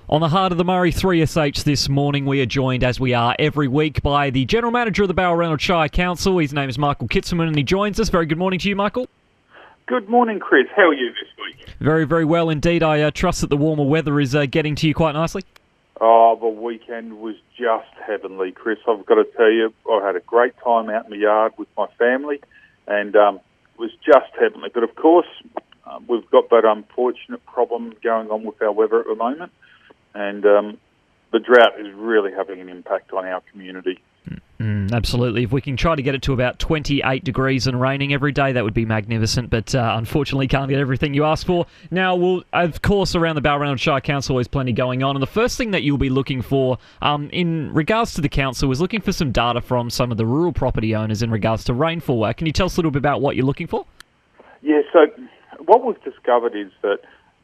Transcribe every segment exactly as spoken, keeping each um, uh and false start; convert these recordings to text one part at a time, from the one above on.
On the heart of the Murray three S H this morning, we are joined, as we are every week, by the General Manager of the Balranald Shire Council. His name is Michael Kitzelman, and he joins us. Very good morning to you, Michael. Good morning, Chris. How are you this week? Very, very well indeed. I uh, trust that the warmer weather is uh, getting to you quite nicely. Oh, the weekend was just heavenly, Chris. I've got to tell you, I had a great time out in the yard with my family, and um, it was just heavenly. But of course, uh, we've got that unfortunate problem going on with our weather at the moment. And um, the drought is really having an impact on our community. Mm, absolutely. If we can try to get it to about twenty-eight degrees and raining every day, that would be magnificent, but uh, unfortunately can't get everything you ask for. Now, we'll, of course, around the Balranald Shire Council, there's plenty going on, and the first thing that you'll be looking for um, in regards to the council is looking for some data from some of the rural property owners in regards to rainfall. Uh, can you tell us a little bit about what you're looking for? Yeah, so what we've discovered is that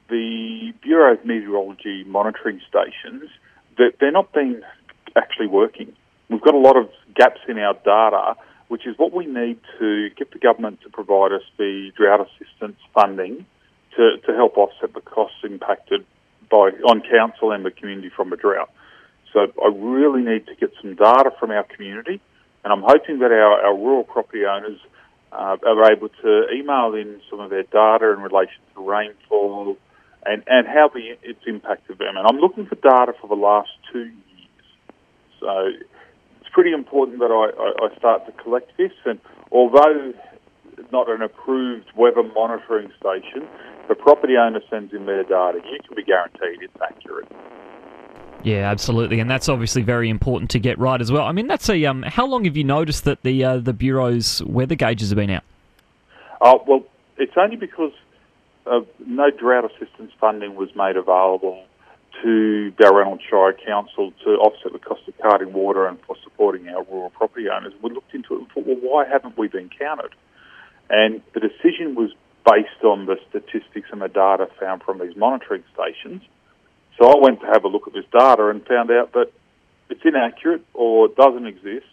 the Bureau of Meteorology monitoring stations, that they're not being actually working. We've got a lot of gaps in our data, which is what we need to get the government to provide us the drought assistance funding to, to help offset the costs impacted by on council and the community from the drought. So I really need to get some data from our community, and I'm hoping that our, our rural property owners uh, are able to email in some of their data in relation to rainfall, and, and how the, it's impacted them. And I'm looking for data for the last two years. So it's pretty important that I, I, I start to collect this. And although not an approved weather monitoring station, the property owner sends in their data, you can be guaranteed it's accurate. Yeah, absolutely, and that's obviously very important to get right as well. I mean, that's a um. How long have you noticed that the uh, the Bureau's weather gauges have been out? Oh, well, it's only because Uh, no drought assistance funding was made available to Balranald Shire Council to offset the cost of carting water and for supporting our rural property owners. We looked into it and thought, well, why haven't we been counted? And the decision was based on the statistics and the data found from these monitoring stations. So I went to have a look at this data and found out that it's inaccurate or doesn't exist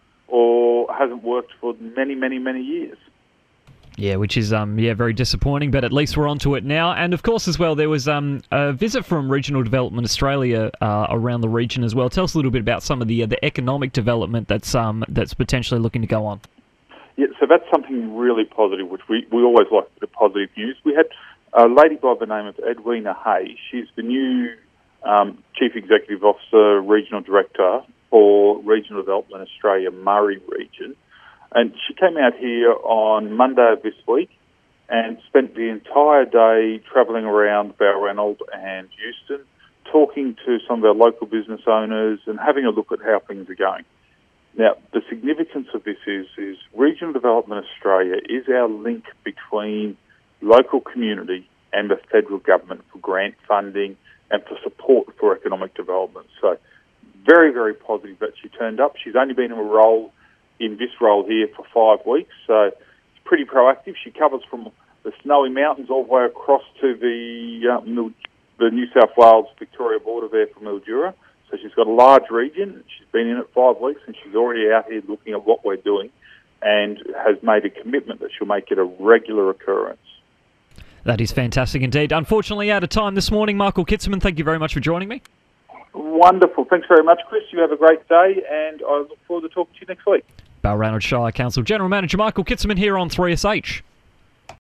or hasn't worked for many, many, many years. Yeah, which is um yeah very disappointing, but at least we're onto it now. And of course, as well, there was um a visit from Regional Development Australia uh, around the region as well. Tell us a little bit about some of the uh, the economic development that's um that's potentially looking to go on. Yeah, so that's something really positive, which we, we always like the positive news. We had a lady by the name of Edwina Hay. She's the new um, Chief Executive Officer, Regional Director for Regional Development Australia Murray region. And she came out here on Monday of this week and spent the entire day travelling around Balranald and Euston, talking to some of our local business owners and having a look at how things are going. Now, the significance of this is, is Regional Development Australia is our link between local community and the federal government for grant funding and for support for economic development. So very, very positive that she turned up. She's only been in a role in this role here for five weeks, so it's pretty proactive. She covers from the Snowy Mountains all the way across to the uh, Mil- the New South Wales-Victoria border there from Mildura. So she's got a large region. She's been in it five weeks, and she's already out here looking at what we're doing and has made a commitment that she'll make it a regular occurrence. That is fantastic indeed. Unfortunately, out of time this morning, Michael Kitzelman, thank you very much for joining me. Wonderful. Thanks very much, Chris. You have a great day, and I look forward to talking to you next week. Balranald Shire Council General Manager Michael Kitzelman here on three S H.